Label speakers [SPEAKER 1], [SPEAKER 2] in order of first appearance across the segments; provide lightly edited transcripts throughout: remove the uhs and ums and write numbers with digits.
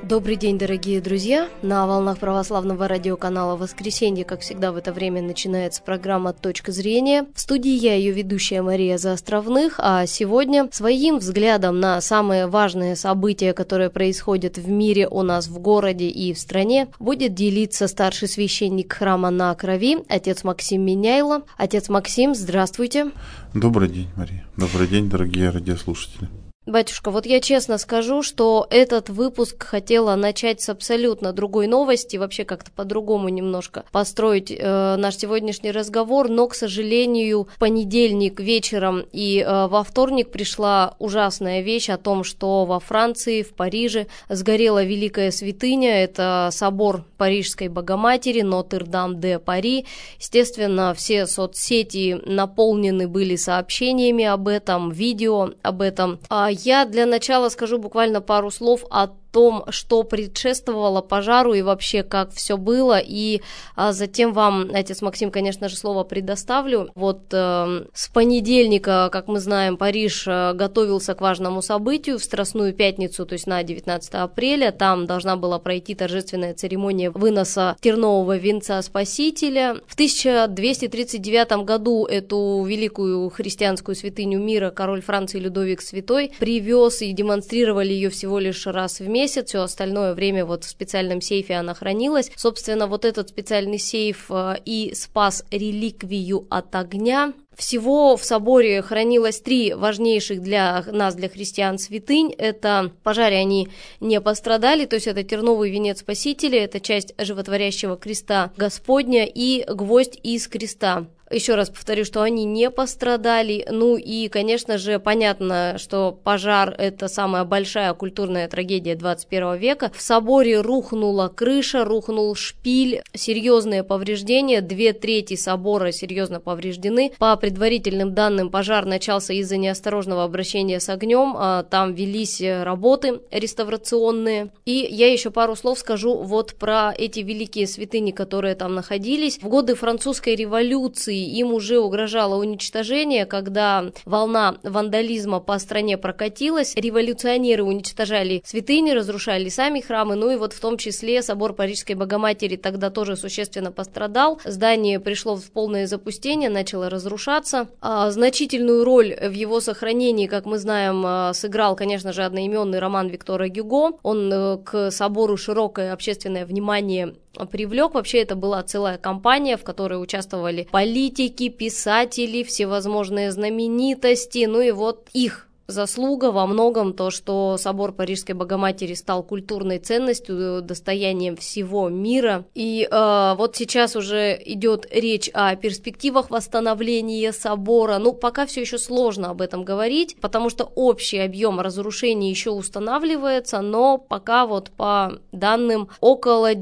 [SPEAKER 1] Добрый день, дорогие друзья! На волнах православного радиоканала «Воскресенье», как всегда в это время, начинается программа «Точка зрения». В студии я, ее ведущая Мария Заостровных, а сегодня своим взглядом на самые важные события, которые происходят в мире, у нас в городе и в стране, будет делиться старший священник храма на Крови, отец Максим Меняйло. Отец Максим, здравствуйте!
[SPEAKER 2] Добрый день, Мария. Добрый день, дорогие радиослушатели.
[SPEAKER 1] Батюшка, вот я честно скажу, что этот выпуск хотела начать с абсолютно другой новости, вообще как-то по-другому немножко построить наш сегодняшний разговор, но, к сожалению, в понедельник вечером и во вторник пришла ужасная вещь о том, что во Франции, в Париже сгорела великая святыня, это собор Парижской Богоматери, Нотр-Дам-де-Пари. Естественно, все соцсети наполнены были сообщениями об этом, видео об этом. Я для начала скажу буквально пару слов о том, что предшествовало пожару и вообще как все было, и затем вам, отец Максим, конечно же, слово предоставлю. Вот с понедельника, как мы знаем, Париж готовился к важному событию в Страстную пятницу, то есть на 19 апреля, там должна была пройти торжественная церемония выноса тернового венца Спасителя. В 1239 году эту великую христианскую святыню мира король Франции Людовик Святой привез и демонстрировали ее всего лишь раз в месяц, все остальное время вот в специальном сейфе она хранилась. Собственно, вот этот специальный сейф и спас реликвию от огня. Всего в соборе хранилось 3 важнейших для нас, для христиан, святынь. Это в пожаре они не пострадали, то есть это терновый венец Спасителя, это часть животворящего креста Господня и гвоздь из креста. Еще раз повторю, что они не пострадали. Ну и, конечно же, понятно, что пожар – это самая большая культурная трагедия 21 века. В соборе рухнула крыша, рухнул шпиль, серьезные повреждения, 2/3 собора серьезно повреждены. По предварительным данным, пожар начался из-за неосторожного обращения с огнем, там велись работы реставрационные. И я еще пару слов скажу вот про эти великие святыни, которые там находились. В годы французской революции им уже угрожало уничтожение, когда волна вандализма по стране прокатилась, революционеры уничтожали святыни, разрушали сами храмы, ну и вот в том числе собор Парижской Богоматери тогда тоже существенно пострадал, здание пришло в полное запустение, начало разрушаться. Значительную роль в его сохранении, как мы знаем, сыграл, конечно же, одноименный роман Виктора Гюго, он к собору широкое общественное внимание привлек. Вообще это была целая кампания, в которой участвовали политики, писатели, всевозможные знаменитости, ну и вот их заслуга во многом то, что собор Парижской Богоматери стал культурной ценностью, достоянием всего мира. И вот сейчас уже идет речь о перспективах восстановления собора. Ну, пока все еще сложно об этом говорить, потому что общий объем разрушений еще устанавливается, но пока вот по данным около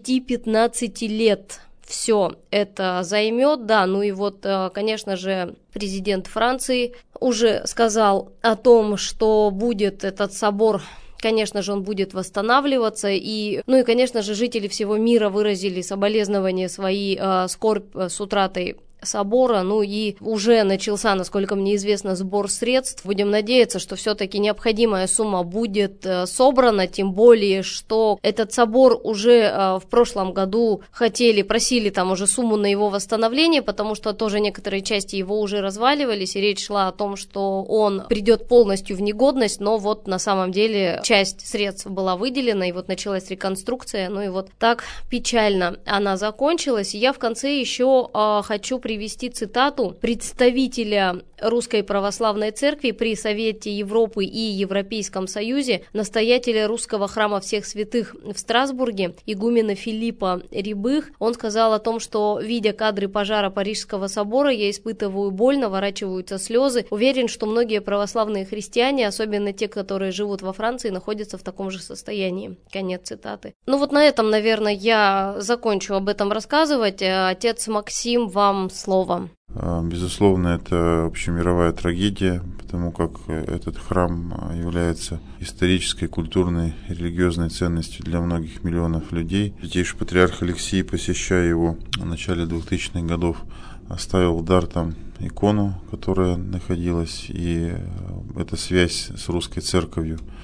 [SPEAKER 1] 10-15 лет все это займет, да, ну и вот, конечно же, президент Франции уже сказал о том, что будет этот собор, конечно же, он будет восстанавливаться, и, ну и, конечно же, жители всего мира выразили соболезнования свои, скорбь с утратой собора, ну и уже начался, насколько мне известно, сбор средств. Будем надеяться, что все-таки необходимая сумма будет собрана, тем более, что этот собор уже в прошлом году просили там уже сумму на его восстановление, потому что тоже некоторые части его уже разваливались, и речь шла о том, что он придет полностью в негодность, но вот на самом деле часть средств была выделена, и вот началась реконструкция, ну и вот так печально она закончилась. И я в конце еще хочу привести цитату представителя Русской Православной Церкви при Совете Европы и Европейском Союзе, настоятеля Русского Храма Всех Святых в Страсбурге, игумена Филиппа Рябых. Он сказал о том, что, видя кадры пожара Парижского собора, я испытываю боль, наворачиваются слезы. Уверен, что многие православные христиане, особенно те, которые живут во Франции, находятся в таком же состоянии. Конец цитаты. Ну вот на этом, наверное, я закончу об этом рассказывать. Отец Максим, вам слово.
[SPEAKER 2] Безусловно, это общемировая трагедия, потому как этот храм является исторической, культурной, религиозной ценностью для многих миллионов людей. Святейший патриарх Алексий, посещая его в начале 2000-х годов, оставил в дар там икону, которая находилась, и эта связь с русской церковью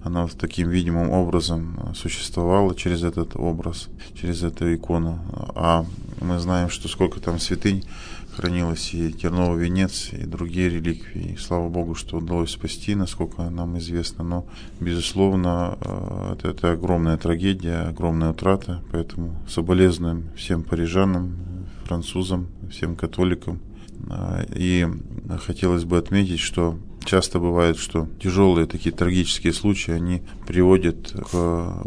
[SPEAKER 2] она вот таким видимым образом существовала через этот образ, через эту икону. А мы знаем, что сколько там святынь хранилось, и терновый венец, и другие реликвии. И слава Богу, что удалось спасти, насколько нам известно. Но, безусловно, это огромная трагедия, огромная утрата. Поэтому соболезнуем всем парижанам, французам, всем католикам. И хотелось бы отметить, что часто бывает, что тяжелые такие трагические случаи, они приводят к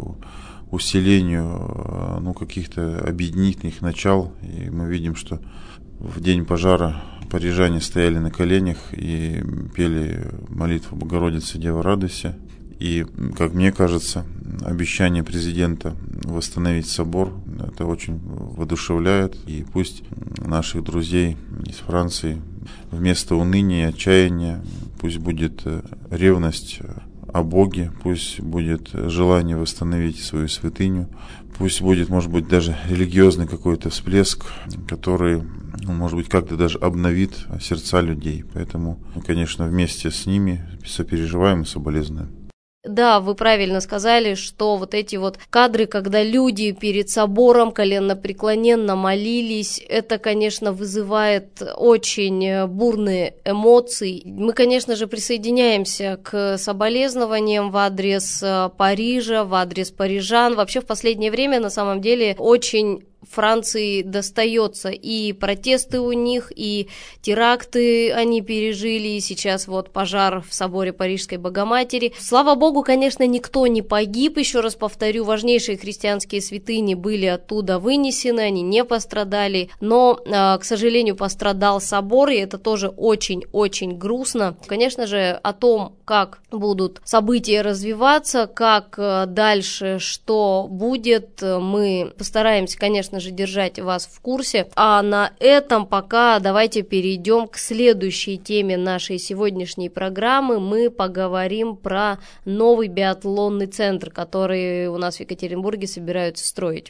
[SPEAKER 2] усилению каких-то объединительных начал. И мы видим, что в день пожара парижане стояли на коленях и пели молитву Богородицы, Дева, радуйся. И, как мне кажется, обещание президента восстановить собор, это очень воодушевляет. И пусть наших друзей из Франции вместо уныния и отчаяния пусть будет ревность о Боге, пусть будет желание восстановить свою святыню, пусть будет, может быть, даже религиозный какой-то всплеск, который, может быть, как-то даже обновит сердца людей. Поэтому мы, конечно, вместе с ними сопереживаем и соболезнуем.
[SPEAKER 1] Да, вы правильно сказали, что вот эти вот кадры, когда люди перед собором коленнопреклоненно молились, это, конечно, вызывает очень бурные эмоции. Мы, конечно же, присоединяемся к соболезнованиям в адрес Парижа, в адрес парижан. Вообще, в последнее время, на самом деле, очень Франции достается, и протесты у них, и теракты они пережили, и сейчас вот пожар в соборе Парижской Богоматери. Слава Богу, конечно, никто не погиб, еще раз повторю, важнейшие христианские святыни были оттуда вынесены, они не пострадали, но, к сожалению, пострадал собор, и это тоже очень-очень грустно. Конечно же, о том, как будут события развиваться, как дальше, что будет, мы постараемся, конечно же, держать вас в курсе. А на этом пока давайте перейдем к следующей теме нашей сегодняшней программы. Мы поговорим про новый биатлонный центр, который у нас в Екатеринбурге собираются строить.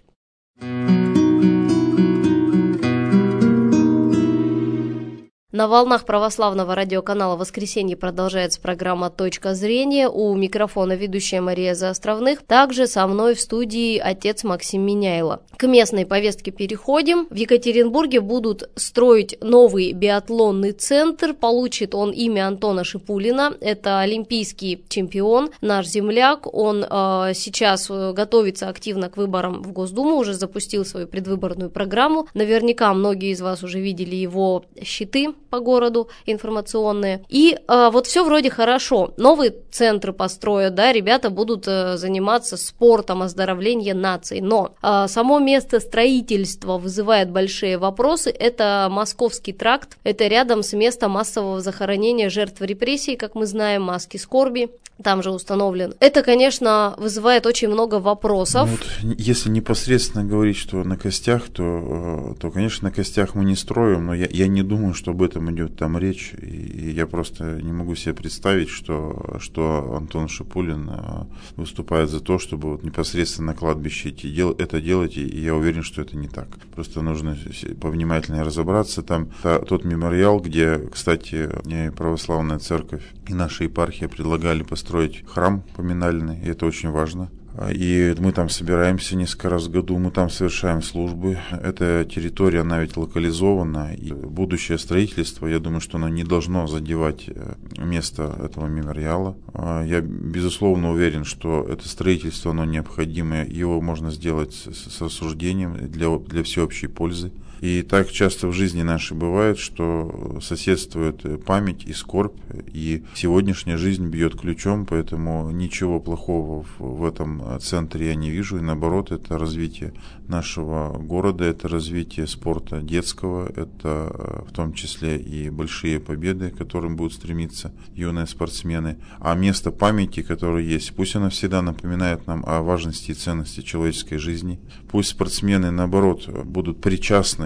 [SPEAKER 1] На волнах православного радиоканала «Воскресенье» продолжается программа «Точка зрения». У микрофона ведущая Мария Заостровных. Также со мной в студии отец Максим Меняйло. К местной повестке переходим. В Екатеринбурге будут строить новый биатлонный центр. Получит он имя Антона Шипулина. Это олимпийский чемпион, наш земляк. Он сейчас готовится активно к выборам в Госдуму, уже запустил свою предвыборную программу. Наверняка многие из вас уже видели его щиты по городу информационные. И вот все вроде хорошо. Новые центры построят, да, ребята будут заниматься спортом, оздоровлением наций. Но само место строительства вызывает большие вопросы. Это Московский тракт. Это рядом с местом массового захоронения жертв репрессий, как мы знаем, маски скорби. Там же установлен. Это, конечно, вызывает очень много вопросов.
[SPEAKER 2] Ну, вот, если непосредственно говорить, что на костях, то, конечно, на костях мы не строим, но я не думаю, что об этом идет там речь. И я просто не могу себе представить, что Антон Шипулин выступает за то, чтобы вот непосредственно на кладбище это делать, и я уверен, что это не так. Просто нужно повнимательнее разобраться. Там тот мемориал, где, кстати, и православная церковь, и наша епархия предлагали построить храм поминальный, и это очень важно. И мы там собираемся несколько раз в году, мы там совершаем службы. Эта территория, она ведь локализована, и будущее строительство, я думаю, что оно не должно задевать место этого мемориала. Я, безусловно, уверен, что это строительство, оно необходимое, его можно сделать с рассуждением для всеобщей пользы. И так часто в жизни нашей бывает, что соседствует память и скорбь, и сегодняшняя жизнь бьет ключом, поэтому ничего плохого в этом центре я не вижу, и наоборот, это развитие нашего города, это развитие спорта детского, это в том числе и большие победы, к которым будут стремиться юные спортсмены. А место памяти, которое есть, пусть оно всегда напоминает нам о важности и ценности человеческой жизни, пусть спортсмены, наоборот, будут причастны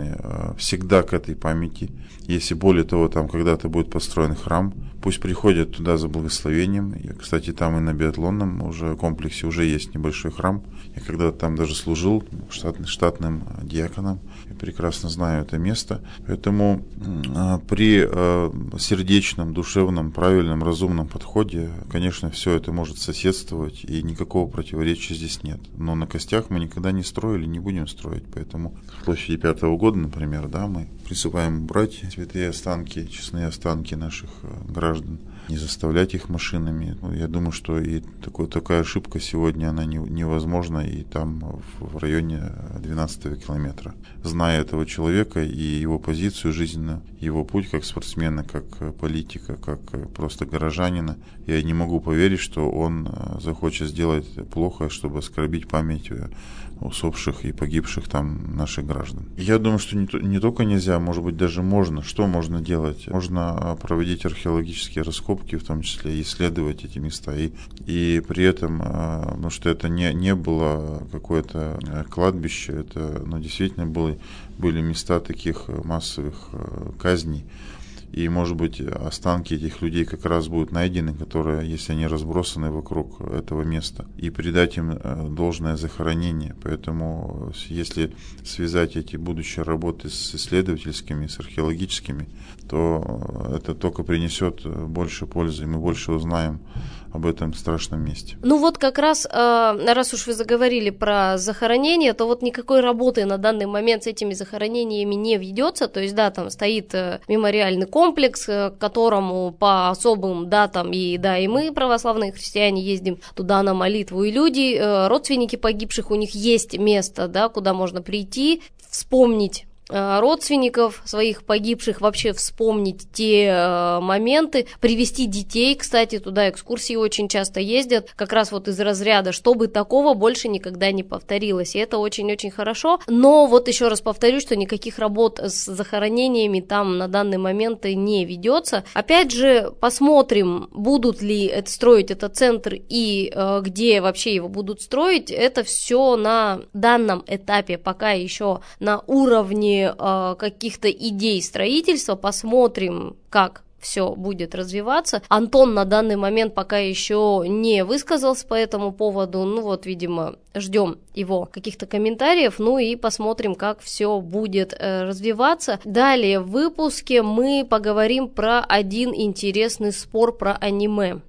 [SPEAKER 2] призваны всегда к этой памяти. Если более того, там когда-то будет построен храм, пусть приходят туда за благословением. И, кстати, там и на биатлонном уже комплексе уже есть небольшой храм. Я когда-то там даже служил штатным диаконом. Я прекрасно знаю это место. Поэтому при сердечном, душевном, правильном, разумном подходе, конечно, все это может соседствовать, и никакого противоречия здесь нет. Но на костях мы никогда не строили, не будем строить. Поэтому в площади 5-го года, например, да, мы приступаем брать святые останки, честные останки наших граждан, не заставлять их машинами. Я думаю, что и такая ошибка сегодня, она невозможна, и там в районе 12-го километра. Зная этого человека и его позицию жизненную, его путь как спортсмена, как политика, как просто горожанина, я не могу поверить, что он захочет сделать плохо, чтобы оскорбить память усопших и погибших там наших граждан. Я думаю, что не только нельзя, может быть, даже можно. Что можно делать? Можно проводить археологические раскопки, в том числе исследовать эти места. И при этом, потому что это не было какое-то кладбище, это действительно были места таких массовых казней. И, может быть, останки этих людей как раз будут найдены, которые, если они разбросаны вокруг этого места, и придать им должное захоронение. Поэтому, если связать эти будущие работы с исследовательскими, с археологическими, то это только принесет больше пользы, и мы больше узнаем об этом страшном месте.
[SPEAKER 1] Ну вот как раз, раз уж вы заговорили про захоронение, то вот никакой работы на данный момент с этими захоронениями не ведется, то есть, да, там стоит мемориальный комплекс, к которому по особым датам, и мы, православные христиане, ездим туда на молитву, и люди, родственники погибших, у них есть место, да, куда можно прийти, вспомнить родственников своих погибших, вообще вспомнить те моменты, привести детей, кстати, туда экскурсии очень часто ездят, как раз вот из разряда, чтобы такого больше никогда не повторилось, и это очень-очень хорошо, но вот еще раз повторю, что никаких работ с захоронениями там на данный момент не ведется. Опять же, посмотрим, будут ли строить этот центр и где вообще его будут строить, это все на данном этапе, пока еще на уровне каких-то идей строительства, посмотрим, как все будет развиваться. Антон на данный момент пока еще не высказался по этому поводу, видимо, ждем его каких-то комментариев, и посмотрим, как все будет развиваться. Далее в выпуске мы поговорим про один интересный спор про аниме.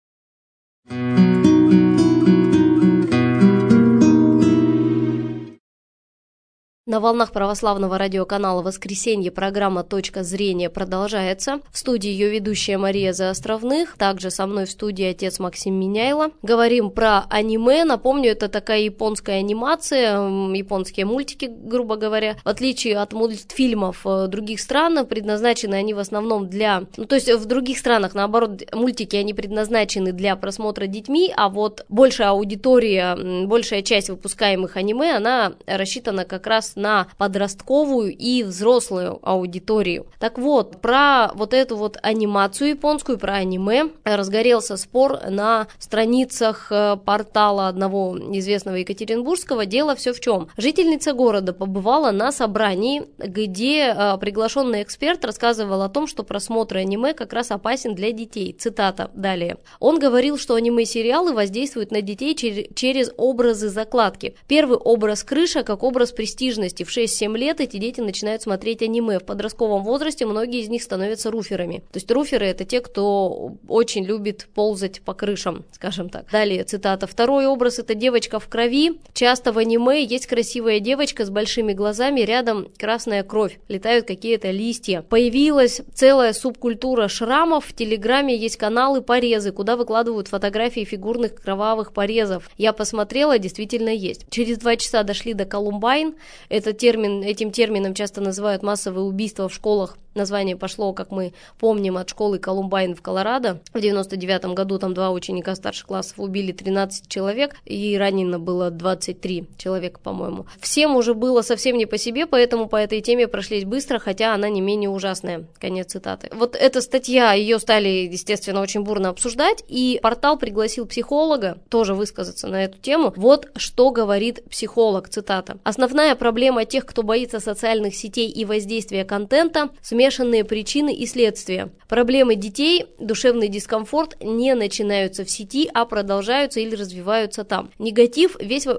[SPEAKER 1] На волнах православного радиоканала «Воскресенье» программа «Точка зрения» продолжается. В студии ее ведущая Мария Заостровных. Также со мной в студии отец Максим Меняйло. Говорим про аниме. Напомню, это такая японская анимация, японские мультики, грубо говоря. В отличие от мультфильмов других стран, предназначены они в основном для... то есть в других странах, наоборот, мультики, они предназначены для просмотра детьми, а вот большая аудитория, большая часть выпускаемых аниме, она рассчитана как раз на подростковую и взрослую аудиторию. Так вот, про вот эту вот анимацию японскую, про аниме, разгорелся спор на страницах портала одного известного екатеринбургского. Дело все в чем. Жительница города побывала на собрании, где приглашенный эксперт рассказывал о том, что просмотр аниме как раз опасен для детей. Цитата далее. Он говорил, что аниме-сериалы воздействуют на детей через образы закладки. Первый образ крыша как образ престижности. В 6-7 лет эти дети начинают смотреть аниме. В подростковом возрасте многие из них становятся руферами. То есть руферы — это те, кто очень любит ползать по крышам, скажем так. Далее цитата. Второй образ — это девочка в крови. Часто в аниме есть красивая девочка с большими глазами, рядом красная кровь, летают какие-то листья. Появилась целая субкультура шрамов. В Телеграме есть каналы порезы, куда выкладывают фотографии фигурных кровавых порезов. Я посмотрела, действительно есть. Через 2 часа дошли до Колумбайн. Этим термином часто называют массовые убийства в школах Название пошло, как мы помним, от школы Колумбайн в Колорадо. В 99 году там 2 ученика старших классов убили 13 человек, и ранено было 23 человека, по-моему. Всем уже было совсем не по себе, поэтому по этой теме прошлись быстро, хотя она не менее ужасная. Конец цитаты. Вот эта статья, ее стали, естественно, очень бурно обсуждать, и портал пригласил психолога тоже высказаться на эту тему. Вот что говорит психолог, цитата. «Основная проблема тех, кто боится социальных сетей и воздействия контента – смешанные причины и следствия. Проблемы детей, душевный дискомфорт не начинаются в сети, а продолжаются или развиваются там. Негатив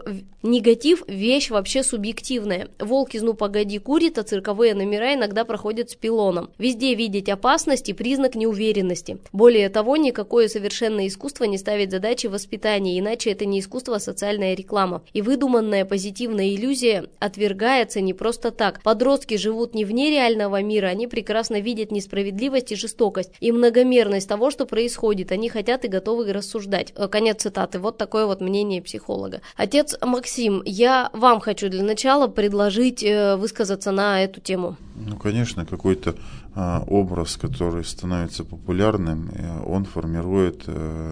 [SPEAKER 1] – вещь вообще субъективная. Волк из «Ну погоди» курит, а цирковые номера иногда проходят с пилоном. Везде видеть опасность и признак неуверенности. Более того, никакое совершенное искусство не ставит задачи воспитания, иначе это не искусство, а социальная реклама. И выдуманная позитивная иллюзия отвергается не просто так. Подростки живут не вне реального мира, они прекрасно видят несправедливость и жестокость, и многомерность того, что происходит. Они хотят и готовы рассуждать». Конец цитаты. Вот такое вот мнение психолога. Отец Максим, я вам хочу для начала предложить высказаться на эту тему.
[SPEAKER 2] Ну, конечно, какой-то образ, который становится популярным, он формирует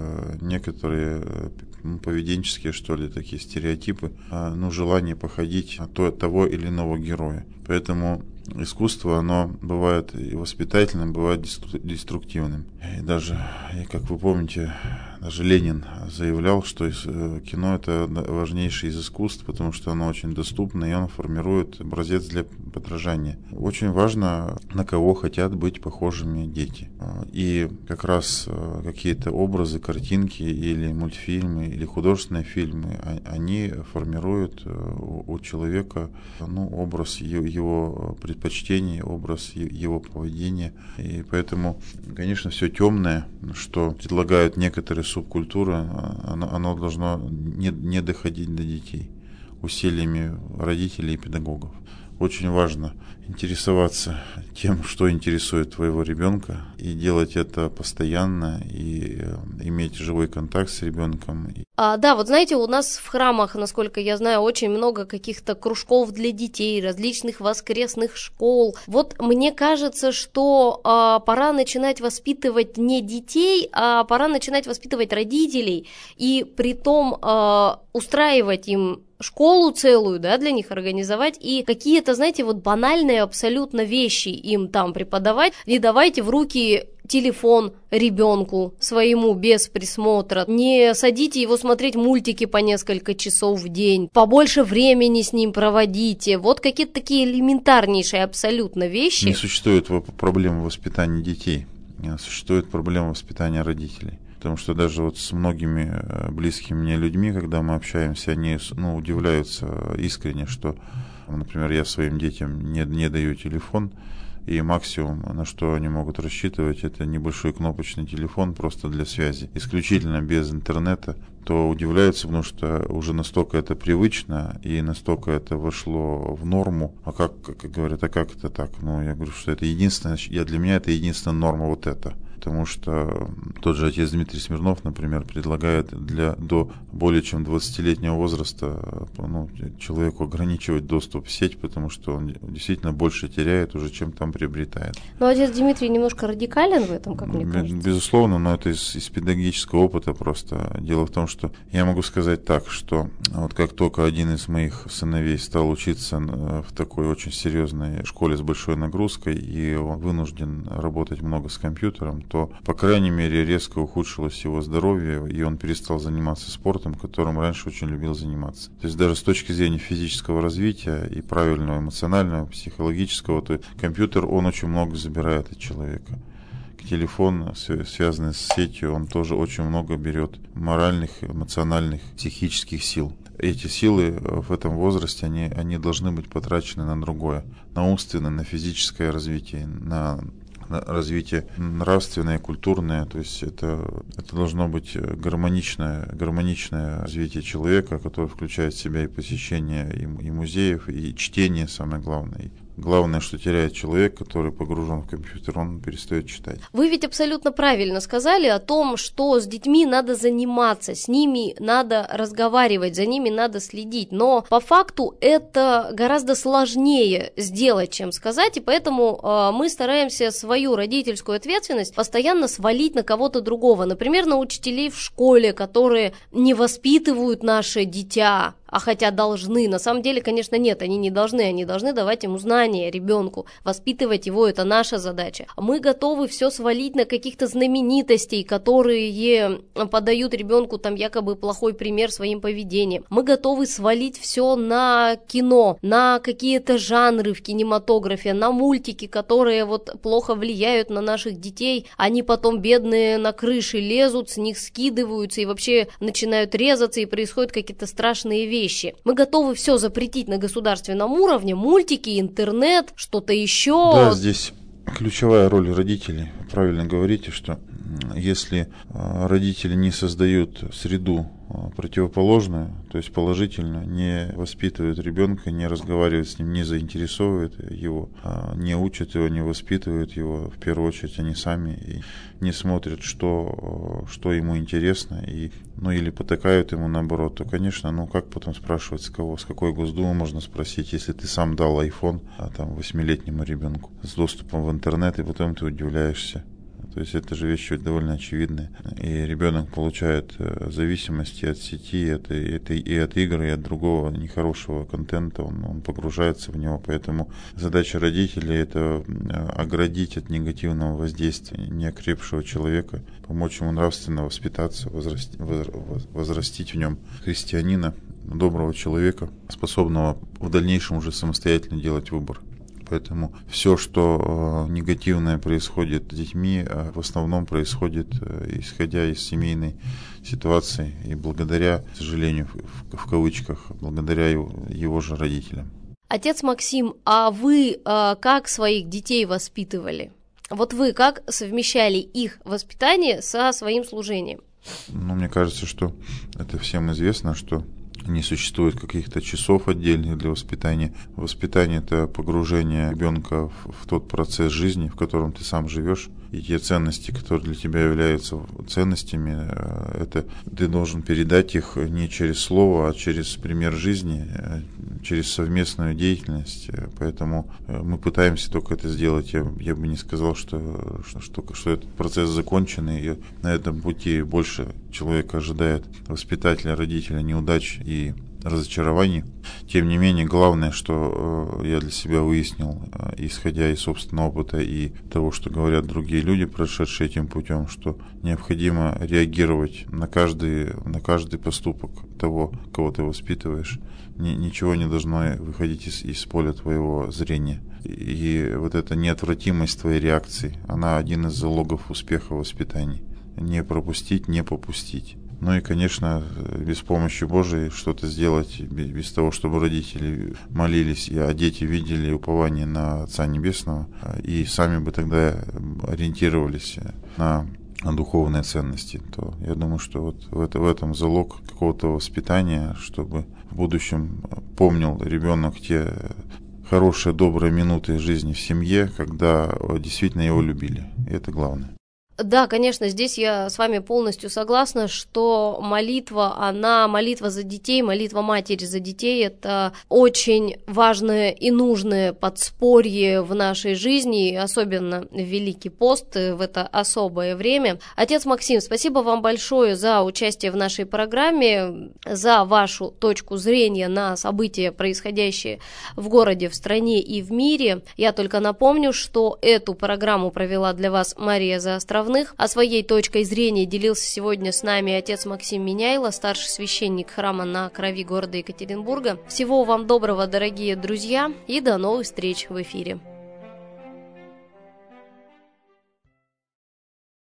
[SPEAKER 2] некоторые поведенческие, что ли, такие стереотипы, желание походить на того или иного героя. Поэтому искусство, оно бывает и воспитательным, бывает деструктивным. И даже, как вы помните, даже Ленин заявлял, что кино – это важнейшее из искусств, потому что оно очень доступно, и оно формирует образец для подражания. Очень важно, на кого хотят быть похожими дети. И как раз какие-то образы, картинки или мультфильмы, или художественные фильмы, они формируют у человека образ его предпочтений, образ его поведения. И поэтому, конечно, все темное, что предлагают некоторые субкультуры, оно должно не доходить до детей усилиями родителей и педагогов. Очень важно интересоваться тем, что интересует твоего ребенка, и делать это постоянно, и иметь живой контакт с ребенком.
[SPEAKER 1] Да, вот знаете, у нас в храмах, насколько я знаю, очень много каких-то кружков для детей, различных воскресных школ. Вот мне кажется, что пора начинать воспитывать не детей, а пора начинать воспитывать родителей, и притом устраивать им школу целую, да, для них организовать, и какие-то, знаете, вот банальные абсолютно вещи им там преподавать. Не давайте в руки телефон ребенку своему без присмотра, не садите его смотреть мультики по несколько часов в день, побольше времени с ним проводите. Вот какие-то такие элементарнейшие абсолютно вещи.
[SPEAKER 2] Не существует проблемы воспитания детей, существует проблема воспитания родителей. Потому что даже вот с многими близкими мне людьми, когда мы общаемся, они удивляются искренне, что, например, я своим детям не даю телефон, и максимум, на что они могут рассчитывать, это небольшой кнопочный телефон просто для связи, исключительно без интернета, то удивляются, потому что уже настолько это привычно и настолько это вошло в норму. А как говорят, а как это так? Я говорю, что это единственное, для меня это единственная норма вот это. Потому что тот же отец Дмитрий Смирнов, например, предлагает до более чем 20-летнего возраста человеку ограничивать доступ в сеть, потому что он действительно больше теряет уже, чем там приобретает.
[SPEAKER 1] Но отец Дмитрий немножко радикален в этом, как мне кажется.
[SPEAKER 2] Безусловно, но это из педагогического опыта просто. Дело в том, что я могу сказать так, что вот как только один из моих сыновей стал учиться в такой очень серьезной школе с большой нагрузкой, и он вынужден работать много с компьютером, то, по крайней мере, резко ухудшилось его здоровье, и он перестал заниматься спортом, которым раньше очень любил заниматься. То есть даже с точки зрения физического развития и правильного эмоционального, психологического, то компьютер, он очень много забирает от человека. Телефон, связанный с сетью, он тоже очень много берет моральных, эмоциональных, психических сил. Эти силы в этом возрасте, они должны быть потрачены на другое, на умственное, на физическое развитие, на развитие нравственное, культурное, то есть это должно быть гармоничное развитие человека, которое включает в себя и посещение и музеев, и чтение, самое главное, и Главное, что теряет человек, который погружен в компьютер, он перестает читать.
[SPEAKER 1] Вы ведь абсолютно правильно сказали о том, что с детьми надо заниматься, с ними надо разговаривать, за ними надо следить. Но по факту это гораздо сложнее сделать, чем сказать, и поэтому мы стараемся свою родительскую ответственность постоянно свалить на кого-то другого. Например, на учителей в школе, которые не воспитывают наше дитя, а хотя должны. На самом деле, конечно, нет, они не должны, они должны давать ему знания ребенку, воспитывать его, это наша задача. Мы готовы все свалить на каких-то знаменитостей, которые подают ребенку там якобы плохой пример своим поведением. Мы готовы свалить все на кино, на какие-то жанры в кинематографе, на мультики, которые вот плохо влияют на наших детей. Они потом бедные на крыши лезут, с них скидываются и вообще начинают резаться, и происходят какие-то страшные вещи. Мы готовы все запретить на государственном уровне, мультики, интернет, что-то еще.
[SPEAKER 2] Да, здесь ключевая роль родителей. Правильно говорите, что если родители не создают среду противоположную, то есть положительную, не воспитывают ребенка, не разговаривают с ним, не заинтересовывают его, не учат его, не воспитывают его, в первую очередь они сами, и не смотрят, что ему интересно, или потакают ему наоборот, то, конечно, как потом спрашивать, с кого, с какой Госдумы можно спросить, если ты сам дал iPhone 8-летнему ребенку с доступом в интернет, и потом ты удивляешься. То есть это же вещь довольно очевидная. И ребенок получает зависимости от сети, и от игр, и от другого нехорошего контента. Он погружается в него. Поэтому задача родителей – это оградить от негативного воздействия неокрепшего человека, помочь ему нравственно воспитаться, возрастить в нем христианина, доброго человека, способного в дальнейшем уже самостоятельно делать выбор. Поэтому все, что негативное происходит с детьми, в основном происходит исходя из семейной ситуации и благодаря, к сожалению, в кавычках, благодаря его же родителям.
[SPEAKER 1] Отец Максим, а вы как своих детей воспитывали? Вот вы как совмещали их воспитание со своим служением?
[SPEAKER 2] Мне кажется, что это всем известно, что не существует каких-то часов отдельных для воспитания. Воспитание – это погружение ребенка в тот процесс жизни, в котором ты сам живешь. И те ценности, которые для тебя являются ценностями, это ты должен передать их не через слово, а через пример жизни, через совместную деятельность. Поэтому мы пытаемся только это сделать. Я бы не сказал, что этот процесс законченный. И на этом пути больше человека ожидает воспитателя, родителя неудач и разочарований. Тем не менее, главное, что я для себя выяснил, исходя из собственного опыта и того, что говорят другие люди, прошедшие этим путем, что необходимо реагировать на каждый поступок того, кого ты воспитываешь. Ничего не должно выходить из поля твоего зрения. И вот эта неотвратимость твоей реакции, она один из залогов успеха воспитания. Не пропустить, не попустить. И, конечно, без помощи Божией что-то сделать, без того, чтобы родители молились, а дети видели упование на Отца Небесного, и сами бы тогда ориентировались на духовные ценности, то я думаю, что вот в этом залог какого-то воспитания, чтобы в будущем помнил ребенок те хорошие, добрые минуты жизни в семье, когда действительно его любили. И это главное.
[SPEAKER 1] Да, конечно, здесь я с вами полностью согласна, что молитва за детей, молитва матери за детей – это очень важное и нужное подспорье в нашей жизни, особенно в Великий пост, в это особое время. Отец Максим, спасибо вам большое за участие в нашей программе, за вашу точку зрения на события, происходящие в городе, в стране и в мире. Я только напомню, что эту программу провела для вас Мария Заостровных. А своей точкой зрения делился сегодня с нами отец Максим Меняйло, старший священник храма на Крови города Екатеринбурга. Всего вам доброго, дорогие друзья, и до новых встреч в эфире.